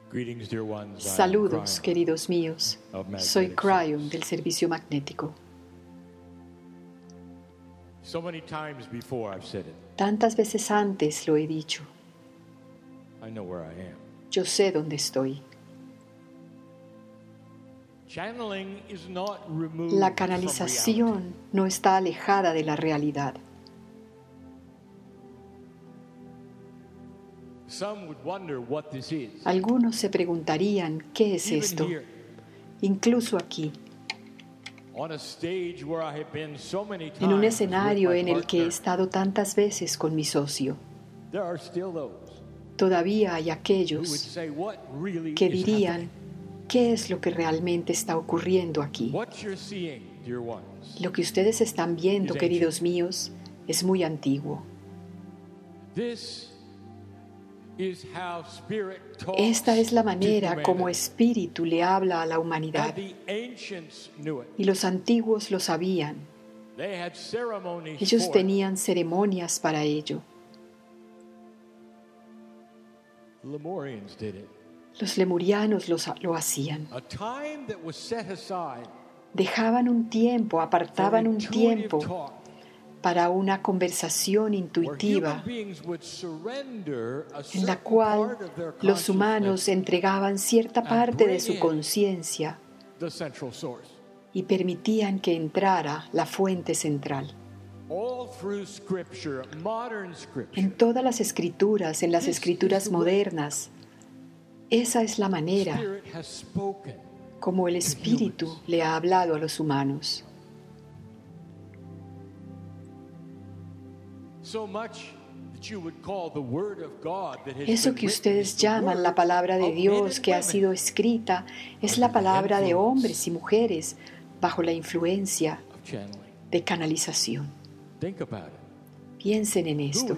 Saludos, queridos míos. Soy Cryon del servicio magnético. Tantas veces antes lo he dicho. Yo sé dónde estoy. La canalización no está alejada de la realidad. Algunos se preguntarían, ¿qué es esto? Incluso aquí, en un escenario en el que he estado tantas veces con mi socio, todavía hay aquellos que dirían, ¿qué es lo que realmente está ocurriendo aquí? Lo que ustedes están viendo, queridos míos, es muy antiguo. Esta es la manera como Espíritu le habla a la humanidad. Y los antiguos lo sabían. Ellos tenían ceremonias para ello. Los lemurianos lo hacían. Dejaban un tiempo, apartaban un tiempo para una conversación intuitiva en la cual los humanos entregaban cierta parte de su conciencia y permitían que entrara la fuente central. En todas las escrituras, en las escrituras modernas, esa es la manera como el Espíritu le ha hablado a los humanos. Eso que ustedes llaman la palabra de Dios que ha sido escrita es la palabra de hombres y mujeres bajo la influencia de canalización. Piensen en esto.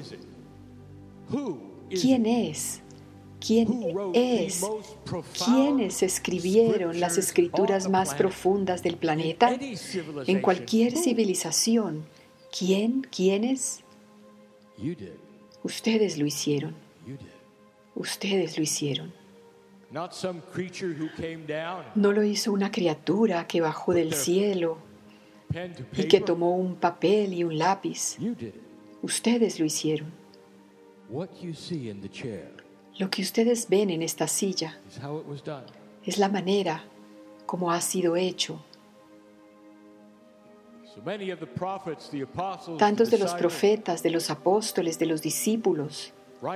¿Quién es? ¿Quién es? ¿Quiénes escribieron las escrituras más profundas del planeta? En cualquier civilización. ¿Quiénes? Ustedes lo hicieron. Ustedes lo hicieron. No lo hizo una criatura que bajó del cielo y que tomó un papel y un lápiz. Ustedes lo hicieron. Lo que ustedes ven en esta silla es la manera como ha sido hecho. Tantos de los profetas, de los apóstoles, de los discípulos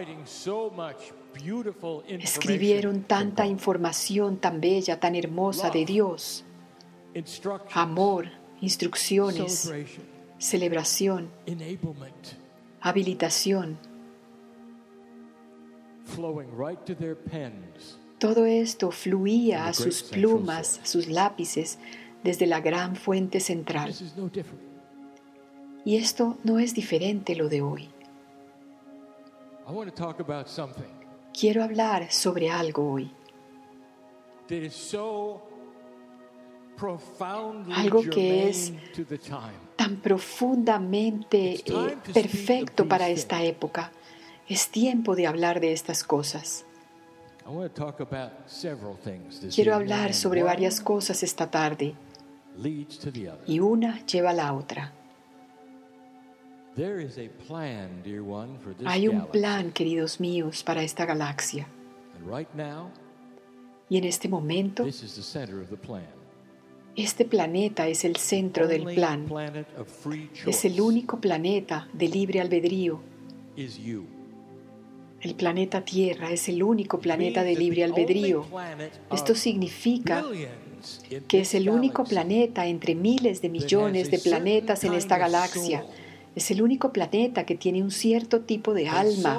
escribieron tanta información tan bella, tan hermosa de Dios. Amor, instrucciones, celebración, habilitación. Todo esto fluía a sus plumas, a sus lápices, desde la gran fuente central. Y esto no es diferente lo de hoy. Quiero hablar sobre algo hoy. Algo que es tan profundamente perfecto para esta época. Es tiempo de hablar de estas cosas. Quiero hablar sobre varias cosas esta tarde. Y una lleva a la otra. Hay un plan, queridos míos, para esta galaxia. Y en este momento, este planeta es el centro del plan. Es el único planeta de libre albedrío. El planeta Tierra es el único planeta de libre albedrío. Esto significa que es el único planeta entre miles de millones de planetas en esta galaxia. Es el único planeta que tiene un cierto tipo de alma.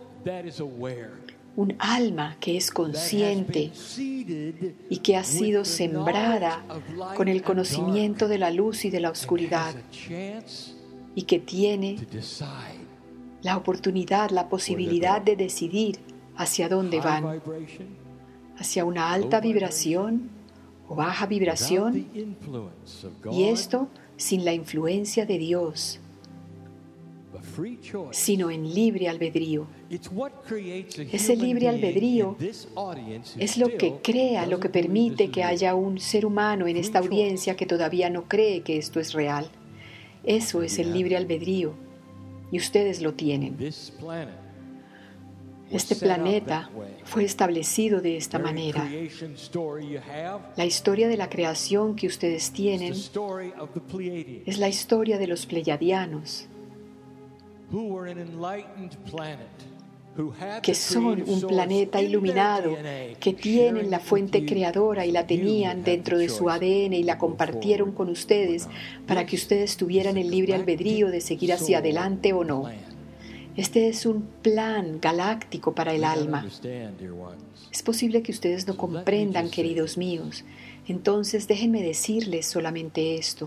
Un alma que es consciente y que ha sido sembrada con el conocimiento de la luz y de la oscuridad y que tiene la oportunidad, la posibilidad de decidir hacia dónde van, hacia una alta vibración o baja vibración, y esto sin la influencia de Dios, sino en libre albedrío. Ese libre albedrío es lo que crea, lo que permite que haya un ser humano en esta audiencia que todavía no cree que esto es real. Eso es el libre albedrío, y ustedes lo tienen. Este planeta fue establecido de esta manera. La historia de la creación que ustedes tienen es la historia de los Pleiadianos, que son un planeta iluminado, que tienen la fuente creadora y la tenían dentro de su ADN y la compartieron con ustedes para que ustedes tuvieran el libre albedrío de seguir hacia adelante o no. Este es un plan galáctico para el alma. Es posible que ustedes no comprendan, queridos míos. Entonces déjenme decirles solamente esto.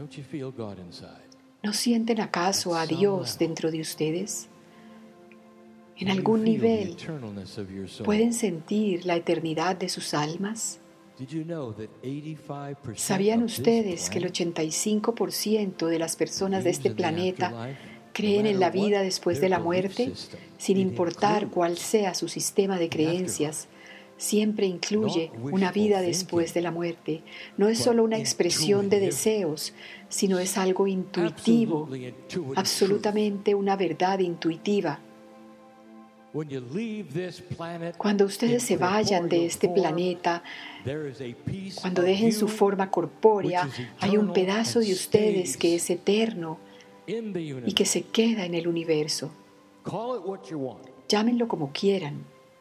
¿No sienten acaso a Dios dentro de ustedes? En algún nivel, ¿pueden sentir la eternidad de sus almas? ¿Sabían ustedes que el 85% de las personas de este planeta creen en la vida después de la muerte, sin importar cuál sea su sistema de creencias? Siempre incluye una vida después de la muerte. No es solo una expresión de deseos, sino es algo intuitivo, absolutamente una verdad intuitiva. Cuando ustedes se vayan de este planeta, cuando dejen su forma corpórea, hay un pedazo de ustedes que es eterno y que se queda en el universo. Llámenlo como quieran.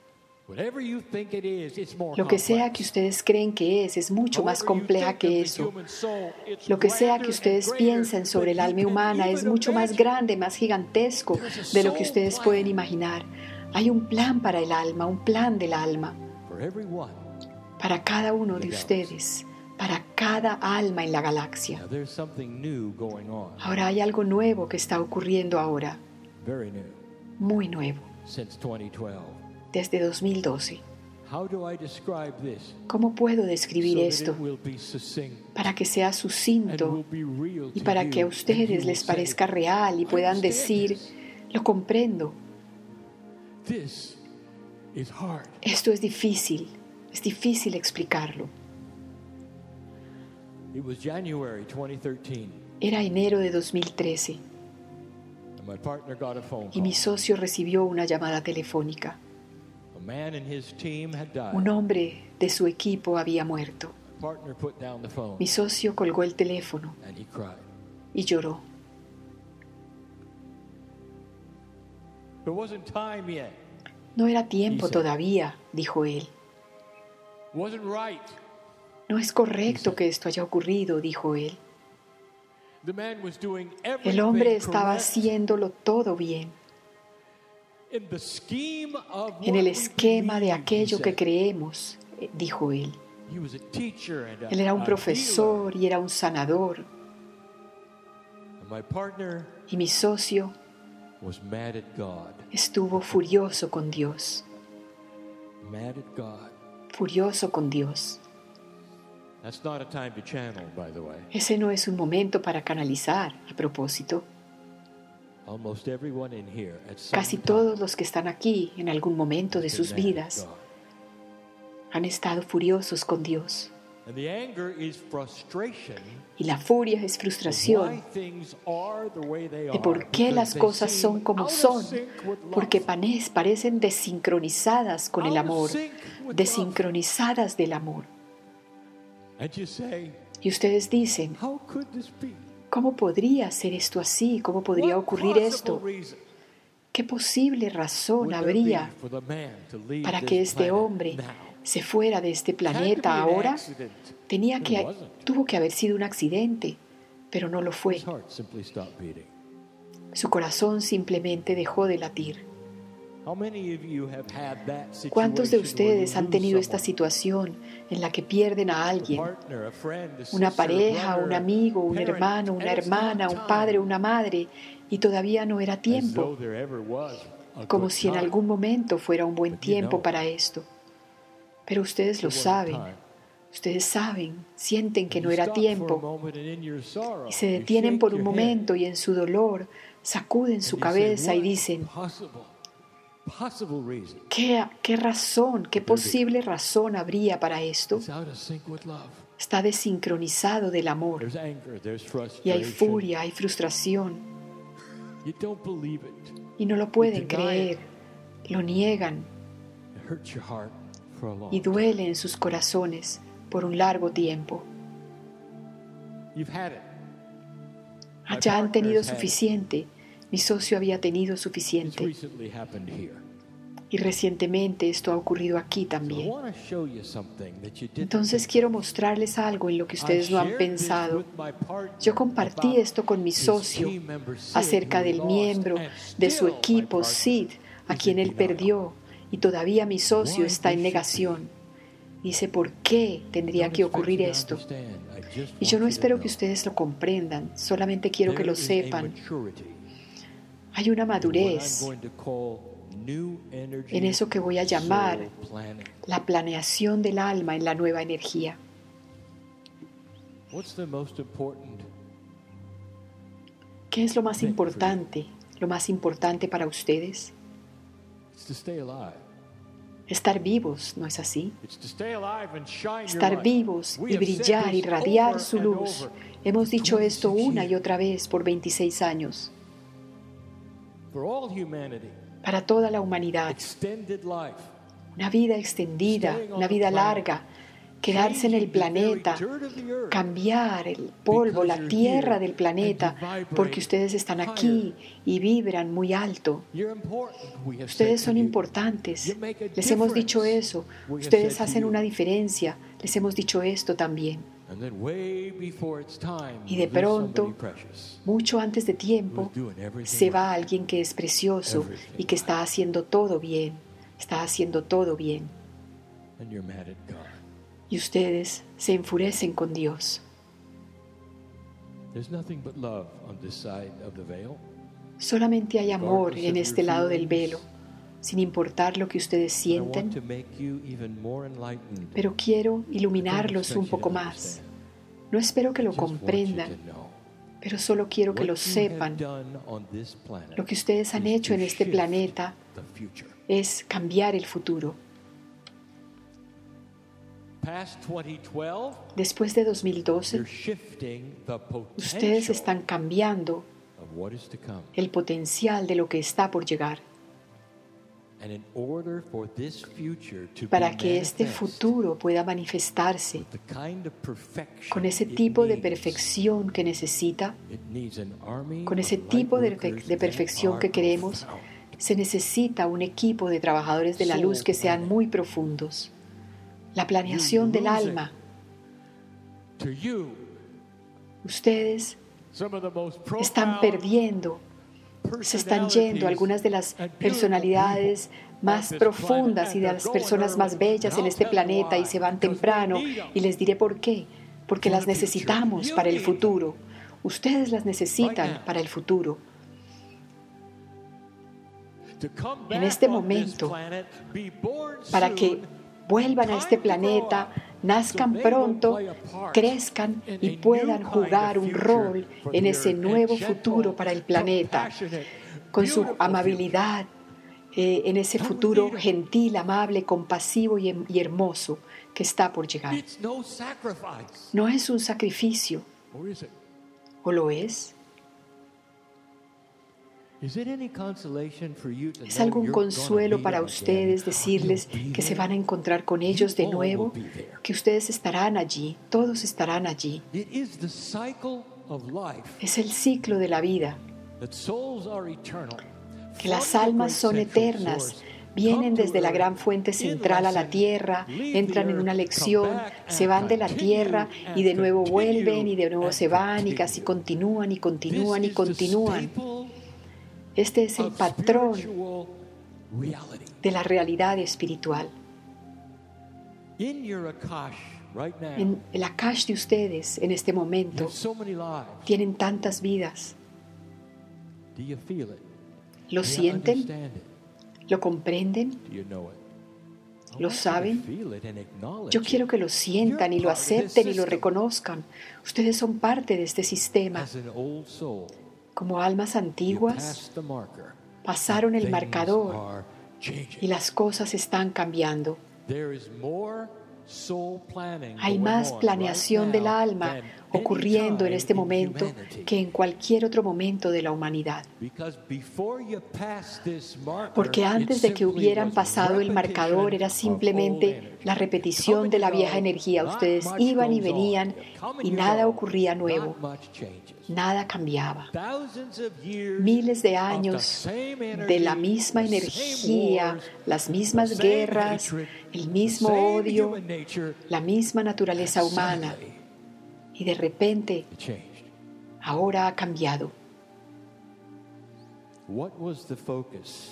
Lo que sea que ustedes creen que es mucho más compleja que eso. Lo que sea que ustedes piensen sobre el alma humana es mucho más grande, más gigantesco de lo que ustedes pueden imaginar. Hay un plan para el alma, un plan del alma. Para cada uno de ustedes, para cada alma en la galaxia. Ahora hay algo nuevo que está ocurriendo ahora. Muy nuevo. Desde 2012. ¿Cómo puedo describir esto para que sea sucinto y para que a ustedes les parezca real y puedan decir, lo comprendo? Esto es difícil explicarlo. Era enero de 2013 y mi socio recibió una llamada telefónica. Un hombre de su equipo había muerto. Mi socio colgó el teléfono y lloró. No era tiempo todavía, dijo él. No es correcto que esto haya ocurrido, dijo él. El hombre estaba haciéndolo todo bien. En el esquema de aquello que creemos, dijo él. Él era un profesor y era un sanador. Y mi socio estuvo furioso con Dios. Furioso con Dios. Ese no es un momento para canalizar, a propósito. Casi todos los que están aquí en algún momento de sus vidas han estado furiosos con Dios. Y la furia es frustración de por qué las cosas son como son, porque parecen desincronizadas con el amor, desincronizadas del amor. Y ustedes dicen, ¿cómo podría ser esto así? ¿Cómo podría ocurrir esto? ¿Qué posible razón habría para que este hombre se fuera de este planeta ahora? Tuvo que haber sido un accidente, pero no lo fue. Su corazón simplemente dejó de latir. ¿Cuántos de ustedes han tenido esta situación en la que pierden a alguien? Una pareja, un amigo, un hermano, una hermana, un padre, una madre, y todavía no era tiempo, como si en algún momento fuera un buen tiempo para esto. Pero ustedes lo saben. Ustedes saben, sienten que no era tiempo y se detienen por un momento y en su dolor sacuden su cabeza y dicen, ¿qué razón, qué posible razón habría para esto? Está desincronizado del amor. Y hay furia, hay frustración. Y no lo pueden creer, lo niegan y duele en sus corazones por un largo tiempo. Ya han tenido suficiente. Mi socio había tenido suficiente. Y recientemente esto ha ocurrido aquí también. Entonces quiero mostrarles algo en lo que ustedes no han pensado. Yo compartí esto con mi socio acerca del miembro de su equipo, Sid, a quien él perdió, y todavía mi socio está en negación. Dice, ¿por qué tendría que ocurrir esto? Y yo no espero que ustedes lo comprendan, solamente quiero que lo sepan. Hay una madurez en eso que voy a llamar la planeación del alma en la nueva energía. ¿Qué es lo más importante? Lo más importante para ustedes. Estar vivos, ¿no es así? Estar vivos y brillar, irradiar su luz. Hemos dicho esto una y otra vez por 26 años. Para toda la humanidad. Una vida extendida, una vida larga. Quedarse en el planeta, cambiar el polvo, la tierra del planeta, porque ustedes están aquí y vibran muy alto. Ustedes son importantes. Les hemos dicho eso. Ustedes hacen una diferencia. Les hemos dicho esto también. Y de pronto, mucho antes de tiempo, se va alguien que es precioso y que está haciendo todo bien. Está haciendo todo bien. Y ustedes se enfurecen con Dios. Solamente hay amor en este lado del velo, sin importar lo que ustedes sienten. Pero quiero iluminarlos un poco más. No espero que lo comprendan, pero solo quiero que lo sepan. Lo que ustedes han hecho en este planeta es cambiar el futuro. Después de 2012, ustedes están cambiando el potencial de lo que está por llegar. Para que este futuro pueda manifestarse con ese tipo de perfección que necesita, con ese tipo de perfección que queremos, se necesita un equipo de trabajadores de la luz que sean muy profundos. La planeación del alma. Ustedes están perdiendo, se están yendo algunas de las personalidades más profundas y de las personas más bellas en este planeta y se van temprano, y les diré por qué. Porque las necesitamos para el futuro. Ustedes las necesitan para el futuro. En este momento, para que vuelvan a este planeta, nazcan pronto, crezcan y puedan jugar un rol en ese nuevo futuro para el planeta, con su amabilidad, en ese futuro gentil, amable, compasivo y hermoso que está por llegar. No es un sacrificio. ¿O lo es? ¿Es algún consuelo para ustedes decirles que se van a encontrar con ellos de nuevo? Que ustedes estarán allí, todos estarán allí. Es el ciclo de la vida. Que las almas son eternas, vienen desde la gran fuente central a la tierra, entran en una lección, se van de la tierra y de nuevo vuelven y de nuevo se van y casi continúan y continúan y continúan. Este es el patrón de la realidad espiritual. En el Akash de ustedes, en este momento, tienen tantas vidas. ¿Lo sienten? ¿Lo comprenden? ¿Lo saben? Yo quiero que lo sientan y lo acepten y lo reconozcan. Ustedes son parte de este sistema. Como almas you antiguas, passed the marker. pasaron el Things marcador are changing. y las cosas están cambiando. There is more soul planning Hay going más on planeación right del now alma than ocurriendo en any este time in momento humanity. que en cualquier otro momento de la humanidad. Because before you pass this marker, Porque antes de que it simply hubieran was pasado el marcador era repetition of simplemente old energy. la repetición de la vieja energía. Ustedes Not much iban y goes on. venían You come and y you nada go. ocurría nuevo, Not much changes. nada cambiaba. Thousands of years Miles de of the años same de la energy, misma the same energía, wars, las the mismas same guerras, hatred, el the mismo same odio, human nature, la misma naturaleza and humana. suddenly Y de repente, it changed. ahora ha cambiado. What was the focus?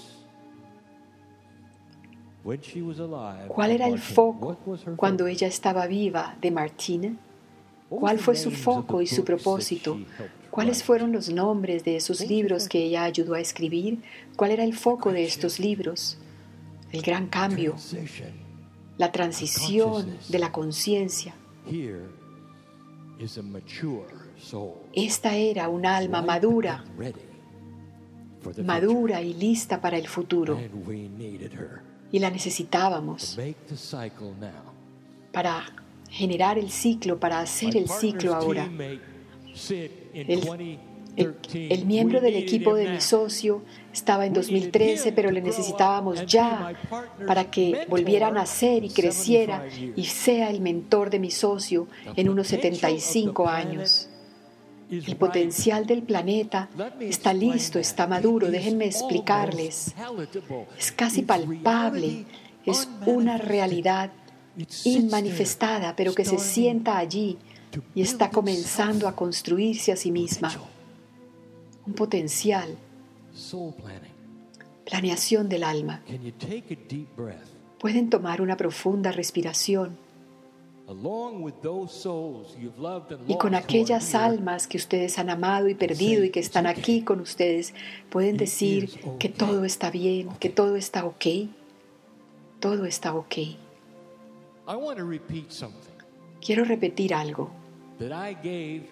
When she was alive, ¿Cuál era el Martine, foco what was her cuando focus? ella estaba viva de Martine? What ¿Cuál was the fue su names of foco the y su books that propósito? she helped ¿Cuáles write? fueron los nombres de esos What was her libros focus? que ella ayudó a escribir? ¿Cuál era el foco de estos libros? El gran cambio, Transition. la transición de la conciencia. Here is a mature soul. Esta era un alma Ripe madura, and ready for the madura y lista para el futuro. future. And we needed her Y la to necesitábamos make the cycle now. para generar el ciclo, para hacer My el ciclo partner's ahora. teammate, Sid, in El 2013, el miembro we del needed equipo him de now. mi socio estaba en 2013, pero le necesitábamos ya para que volviera a nacer y creciera y sea el mentor de mi socio en unos 75 años. El potencial del planeta está listo, está maduro. Déjenme explicarles. Es casi palpable, es una realidad inmanifestada, pero que se sienta allí y está comenzando a construirse a sí misma. Un potencial, Soul planning. planeación del alma. Can you take a deep breath? Pueden tomar una profunda respiración Along with those souls you've loved and y con lost who aquellas are here, almas que ustedes han amado y perdido y que están aquí con ustedes, pueden decir que todo está bien, que todo está ok. Todo está ok. I want to repeat something Quiero repetir algo, that I gave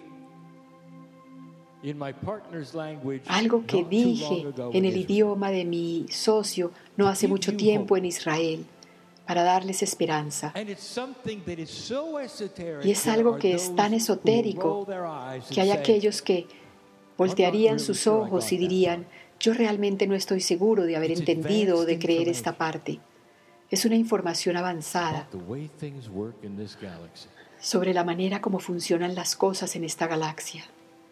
in my partner's language algo que not too dije long ago en in el Israel. idioma de mi socio no hace mucho tiempo en Israel, para darles esperanza. And it's something that is so esoteric, Y es there algo are que es those tan who esotérico roll their eyes and que hay say, aquellos que voltearían sus ojos y dirían, yo realmente no estoy seguro de haber entendido o de creer esta parte. Es una información avanzada the way things work in this galaxy. sobre la manera como funcionan las cosas en esta galaxia.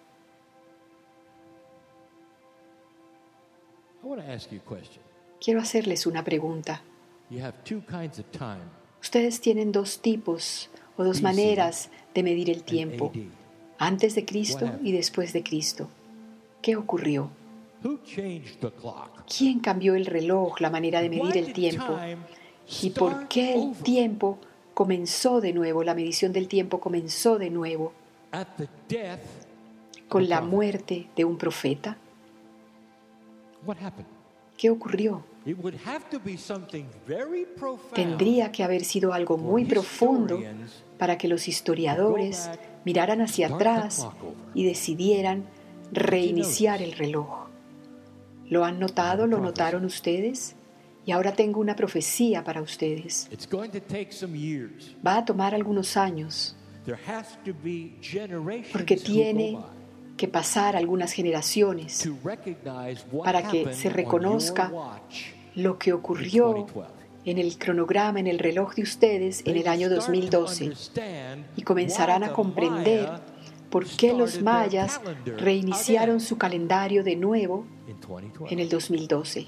I want to ask you a question. Quiero hacerles una pregunta. You have two kinds of time Ustedes tienen dos tipos o dos maneras de medir el tiempo, and AD. antes de Cristo y después de Cristo. ¿Qué ocurrió? Who changed the clock? ¿Quién cambió el reloj, la manera de medir el tiempo? ¿Y por qué el tiempo comenzó de nuevo, la medición del tiempo comenzó de nuevo At the death con la muerte de un profeta? What happened? ¿Qué ocurrió? It would have to be something very profound. Tendría que haber sido algo muy profundo para que los historiadores miraran hacia atrás y decidieran reiniciar el reloj. ¿Lo han notado? ¿Lo notaron ustedes? Y ahora tengo una profecía para ustedes. It's going to take some years. Va a tomar algunos años There has to be generations porque who tiene go by que pasar algunas generaciones to recognize what para que happened se on reconozca your watch lo que in ocurrió 2012. en el cronograma, en el reloj de ustedes en el año 2012 y comenzarán a comprender por qué los mayas reiniciaron su calendario de nuevo en el 2012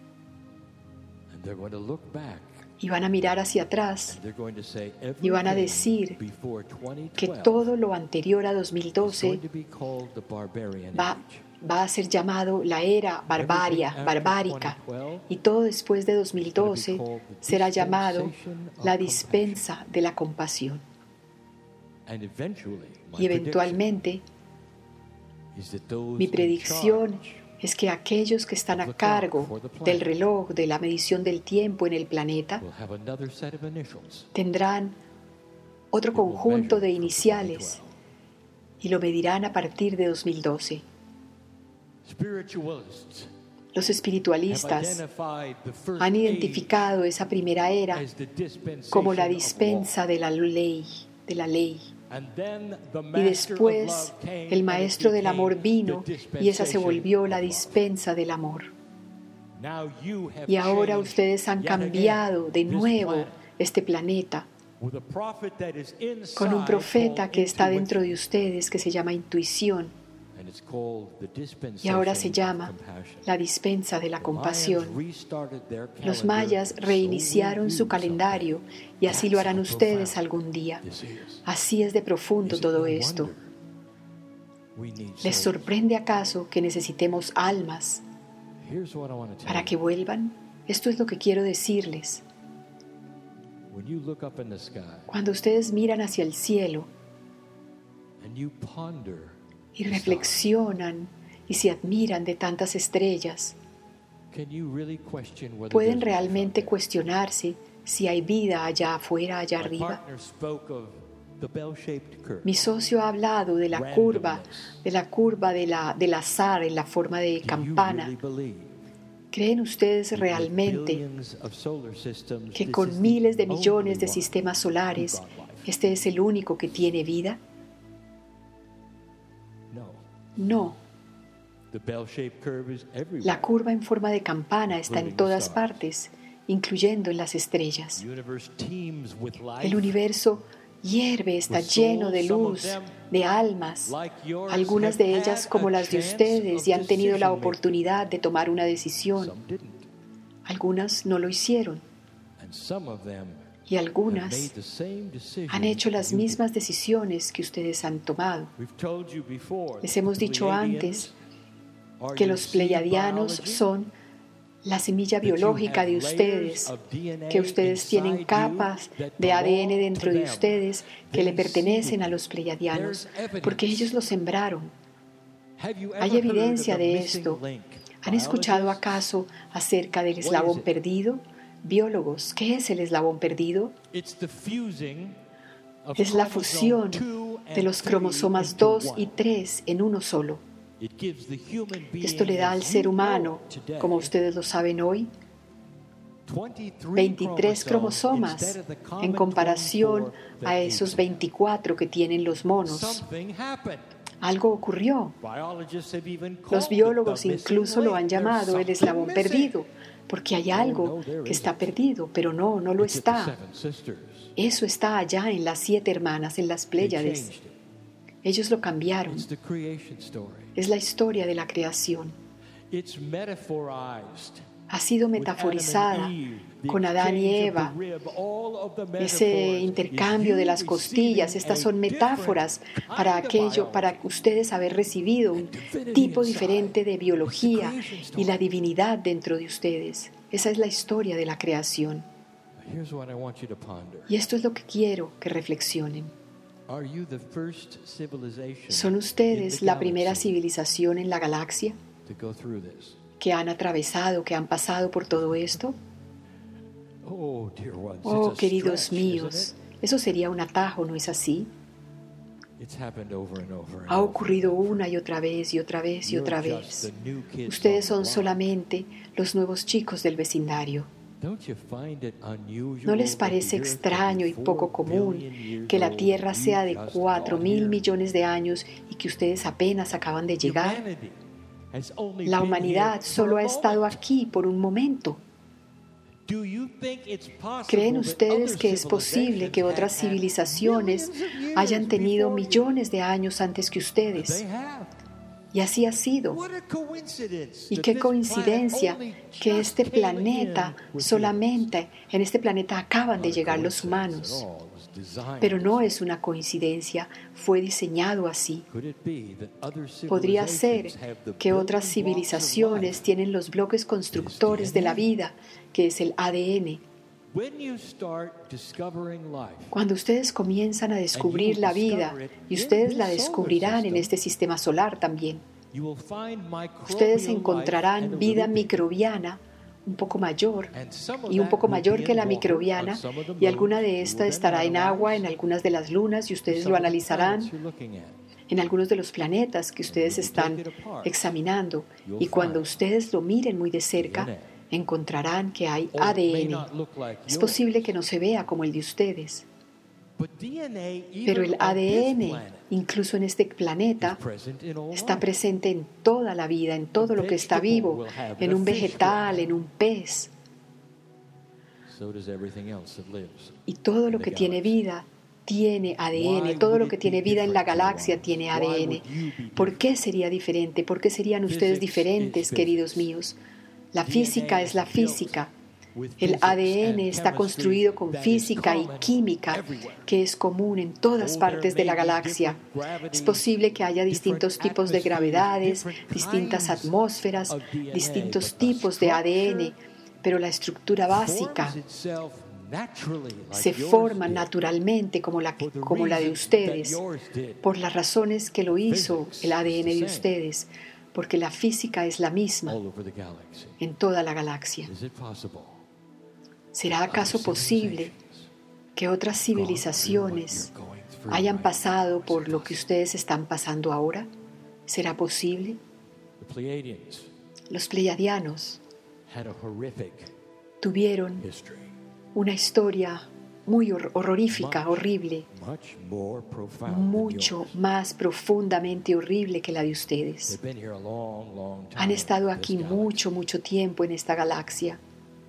And they're going to look back y van a mirar hacia atrás and they're going to say y van a everything decir before que 2012 todo lo anterior a is going 2012 to be called the barbarian va age. a ser llamado la era barbárica y todo después de 2012 será llamado la dispensa de la compasión. And eventually, my Y eventualmente prediction is that those mi in predicción charge es que aquellos que están a cargo del reloj de la medición del tiempo en el planeta will have another set of initials. tendrán otro conjunto de iniciales y lo medirán a partir de 2012. Spiritualists Los have espiritualistas identified the first han age identificado esa primera era as the dispensation como la of law. dispensa de la ley, And then the Y master después of love came el and maestro it del amor became vino the y esa se volvió dispensation la of love. dispensa del amor. Now you have Y ahora changed ustedes han yet again cambiado de this nuevo planet este planeta with a prophet that is inside con un profeta called que está dentro de intuition. ustedes que se llama intuición And it's called the y ahora se dispensation llama of compassion. la dispensa de la The compasión. Mayans restarted their Los calendar, mayas so reiniciaron will su you calendario someday. y así lo That's harán how ustedes profound algún día. this is. Así es de profundo Is it todo no esto. wonder we need ¿Les souls? sorprende acaso que necesitemos almas Here's what I want to tell para que you. vuelvan? Esto es lo que quiero decirles. When you look up in the sky Cuando ustedes miran hacia el cielo and you ponder y the reflexionan y se admiran de tantas estrellas, stars, can you really question whether pueden there's life out realmente there? cuestionarse si hay vida allá afuera, allá My arriba. partner spoke of the bell-shaped curve. Mi socio ha hablado de la curva, del azar en la forma de Do you campana. really believe ¿Creen ustedes that with realmente billions of solar systems, que this is con the miles de only millones de one sistemas who solares, got life? este es el único que tiene vida? No. No, The bell-shaped curve is everywhere. la curva en forma de campana está en todas partes, incluyendo en las estrellas. The universe teems with life. El universo hierve, está lleno de luz, de almas, algunas de ellas como las de ustedes y han tenido la oportunidad de tomar una decisión. Some didn't. Algunas no lo hicieron And some of them y have made algunas the same decision han hecho las you did. mismas decisiones que ustedes han tomado. We've told you before, Les the hemos dicho Pleiadians antes are que your los seed pleiadianos biology, son la semilla that you biológica have de ustedes, layers of DNA que ustedes tienen inside capas you that de ADN belong dentro to de them. ustedes que le They pertenecen a seeded los you. pleiadianos, There's evidence. porque ellos lo sembraron. Have you ever Hay heard of evidencia the de missing esto. link? ¿Han escuchado Biologists? acaso acerca del is eslabón it? perdido? Biólogos, ¿qué es el eslabón perdido? It's the fusing of Es la chromosome fusión 2 and de los 3 cromosomas into 2 y one. 3 en uno solo. It gives the human being Esto le da al as ser you humano, know today, como ustedes lo saben hoy, 23 cromosomas instead of the common en comparación 24 that a you esos have. 24 que tienen los monos. Something happened. Algo ocurrió. Biologists have even called Los it biólogos the missing incluso lo han link. There's llamado el something eslabón missing. perdido, porque hay algo que está perdido, pero no lo It's at the está. Seven Sisters. Eso está allá en las 7 hermanas, en las They Pléyades. changed it. Ellos lo cambiaron. It's the creation story. Es la historia de la creación. It's metaphorized. Ha sido With metaforizada Adam and Eve, the con Adán y exchange of Eva. the rib, all of the Ese metaphors. intercambio If de you las costillas, receiving estas a son metáforas different para kind of aquello, para biology, ustedes haber recibido un tipo diferente de biología y la divinidad dentro de ustedes. Esa es la historia de la creación. here's what I want you to ponder. Y esto es lo que quiero que reflexionen. Are you the first civilization ¿Son in ustedes the la primera galaxy civilización en la galaxia to go through this? que han atravesado, que han pasado por todo esto? Oh, dear ones, Oh, it's a queridos stretch, míos, isn't eso sería un atajo, ¿no es así? it? It's happened over and over and Ha over. ocurrido una y otra vez y otra vez y You're otra just vez. the new kids Ustedes on son the block. solamente los nuevos chicos del vecindario. Don't you find it unusual ¿No les that parece the Earth extraño y could be poco 4 común billion years que la old Tierra and you sea de just 4.000 got here? millones de años y que ustedes apenas acaban de llegar? Humanity has only La been humanidad here solo for ha a estado moment. aquí por un momento. Do you think it's possible ¿Creen that ustedes other que es posible que otras civilizaciones hayan tenido millones de años antes que ustedes? They have. Y así ha sido. What a coincidence Y that qué this coincidencia planet only que just este came planeta, in with solamente en este planeta acaban de humans. llegar Not a los coincidence humanos. at all. It was designed. Pero no es una coincidencia, fue diseñado así. Could it be that other Podría ser civilizations have the que otras building blocks of civilizaciones life? tienen los bloques constructores de la vida, que es el ADN. When you start discovering life, Cuando ustedes comienzan a descubrir la vida, y ustedes la descubrirán en este sistema solar también, you will find ustedes microbial encontrarán life and a vida little bit. microbiana un poco mayor And some of y un that poco will mayor be que in la water microbiana, on some of the y alguna moons. de You esta will then estará en agua en analyze algunas de las lunas y ustedes some lo of the analizarán. planets you're looking at. en algunos de los planetas que ustedes están examinando, y cuando ustedes lo miren muy de cerca, encontrarán que hay ADN. Es posible que no se vea como el de ustedes, pero el ADN, incluso en este planeta, está presente en toda la vida, en todo lo que está vivo, en un vegetal, en un pez. Y todo lo que tiene vida tiene ADN, todo lo que tiene vida en la galaxia tiene ADN. ¿Por qué sería diferente? ¿Por qué serían ustedes diferentes, queridos míos? La física es la física. El ADN está construido con física y química que es común en todas partes de la galaxia. Es posible que haya distintos tipos de gravedades, distintas atmósferas, distintos tipos de ADN, pero la estructura básica se forma naturalmente como la de ustedes, por las razones que lo hizo el ADN de ustedes, porque la física es la misma en toda la galaxia. ¿Será acaso posible que otras civilizaciones hayan pasado por lo que ustedes están pasando ahora? ¿Será posible? Los pleiadianos tuvieron una historia muy horrorífica, horrible, mucho más profundamente horrible que la de ustedes. Han estado aquí mucho, mucho tiempo en esta galaxia.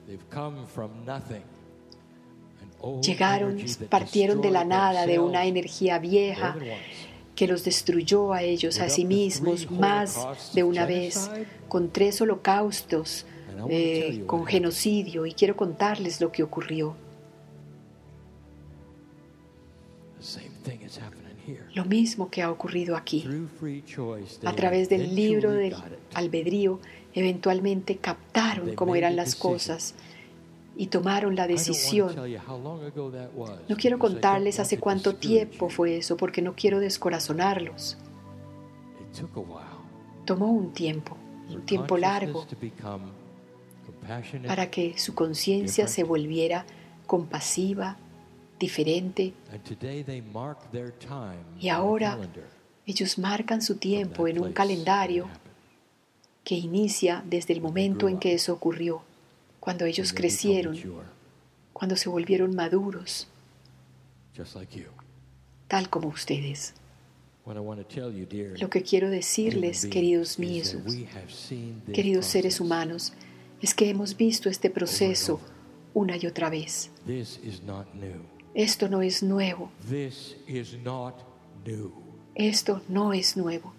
Llegaron, partieron de la nada, de una energía vieja que los destruyó a ellos, a sí mismos, más de una vez, con 3 holocaustos, con genocidio, y quiero contarles lo que ocurrió. Lo mismo que ha ocurrido aquí. A través del libro del albedrío, eventualmente captaron cómo eran las cosas y tomaron la decisión. No quiero contarles hace cuánto tiempo fue eso, porque no quiero descorazonarlos. Tomó un tiempo largo, para que su conciencia se volviera compasiva, diferente. Y ahora ellos marcan su tiempo en un calendario que inicia desde el momento en que eso ocurrió, cuando ellos crecieron, cuando se volvieron maduros, tal como ustedes. Lo que quiero decirles, queridos míos, queridos seres humanos, es que hemos visto este proceso una y otra vez. Esto no es nuevo. Esto no es nuevo.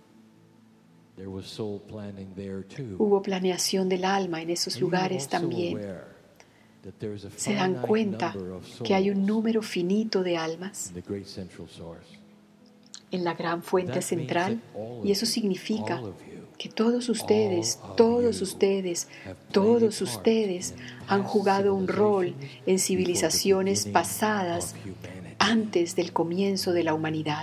Hubo planeación del alma en esos lugares también. Se dan cuenta que hay un número finito de almas en la gran fuente central, y eso significa que todos ustedes han jugado un rol en civilizaciones pasadas antes del comienzo de la humanidad.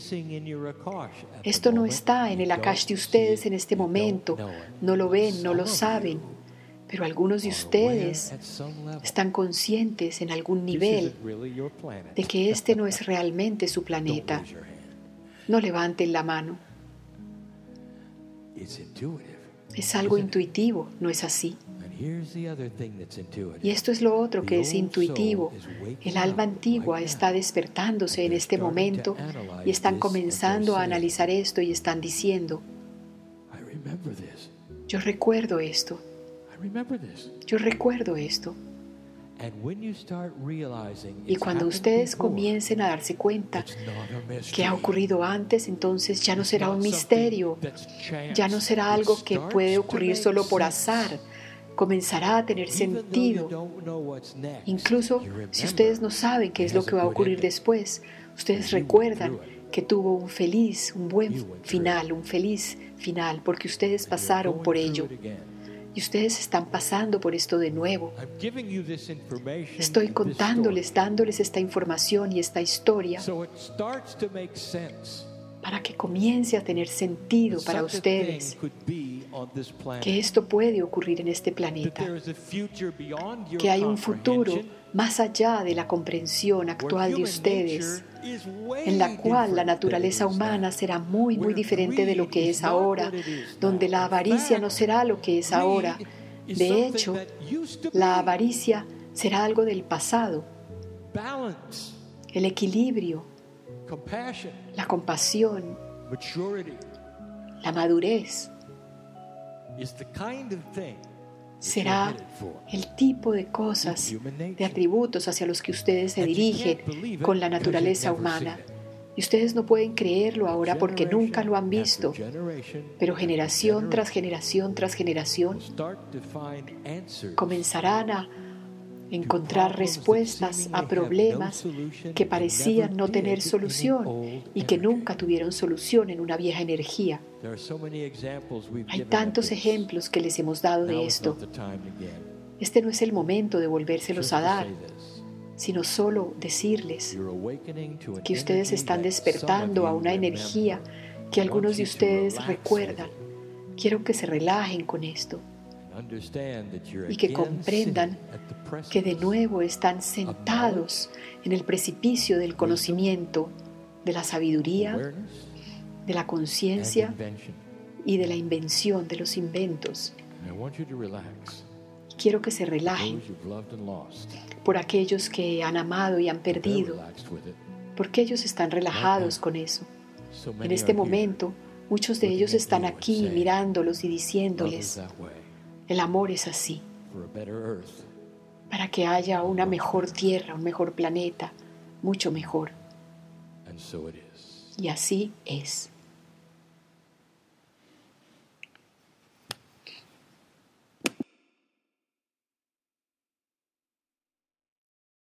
Esto no está en el Akash de ustedes en este momento, no lo ven, no lo saben, pero algunos de ustedes están conscientes en algún nivel de que este no es realmente su planeta. No levanten la mano. Es algo intuitivo, ¿no es así? Y esto es lo otro que es intuitivo. El alma antigua está despertándose en este momento y están comenzando a analizar esto y están diciendo: yo recuerdo esto. Yo recuerdo esto. Y cuando ustedes comiencen a darse cuenta que ha ocurrido antes, entonces ya no será un misterio, ya no será algo que puede ocurrir solo por azar, comenzará a tener sentido. Incluso si ustedes no saben qué es lo que va a ocurrir después, ustedes recuerdan que tuvo un feliz final, porque ustedes pasaron por ello. Y ustedes están pasando por esto de nuevo. Estoy dándoles esta información y esta historia para que comience a tener sentido para ustedes, que esto puede ocurrir en este planeta, que hay un futuro más allá de la comprensión actual de ustedes, en la cual la naturaleza humana será muy, muy diferente de lo que es ahora, donde la avaricia no será lo que es ahora. De hecho, la avaricia será algo del pasado. El equilibrio, la compasión, la madurez será el tipo de cosas, de atributos hacia los que ustedes se dirigen con la naturaleza humana. Y ustedes no pueden creerlo ahora porque nunca lo han visto, pero generación tras generación tras generación comenzarán a encontrar respuestas a problemas que parecían no tener solución y que nunca tuvieron solución en una vieja energía. Hay tantos ejemplos que les hemos dado de esto. Este no es el momento de volvérselos a dar, sino solo decirles que ustedes están despertando a una energía que algunos de ustedes recuerdan. Quiero que se relajen con esto y que comprendan que de nuevo están sentados en el precipicio del conocimiento, de la sabiduría, de la conciencia y de la invención, de los inventos. Quiero que se relajen por aquellos que han amado y han perdido, porque ellos están relajados con eso. En este momento, muchos de ellos están aquí mirándolos y diciéndoles: el amor es así, para que haya una mejor tierra, un mejor planeta, mucho mejor. Y así es.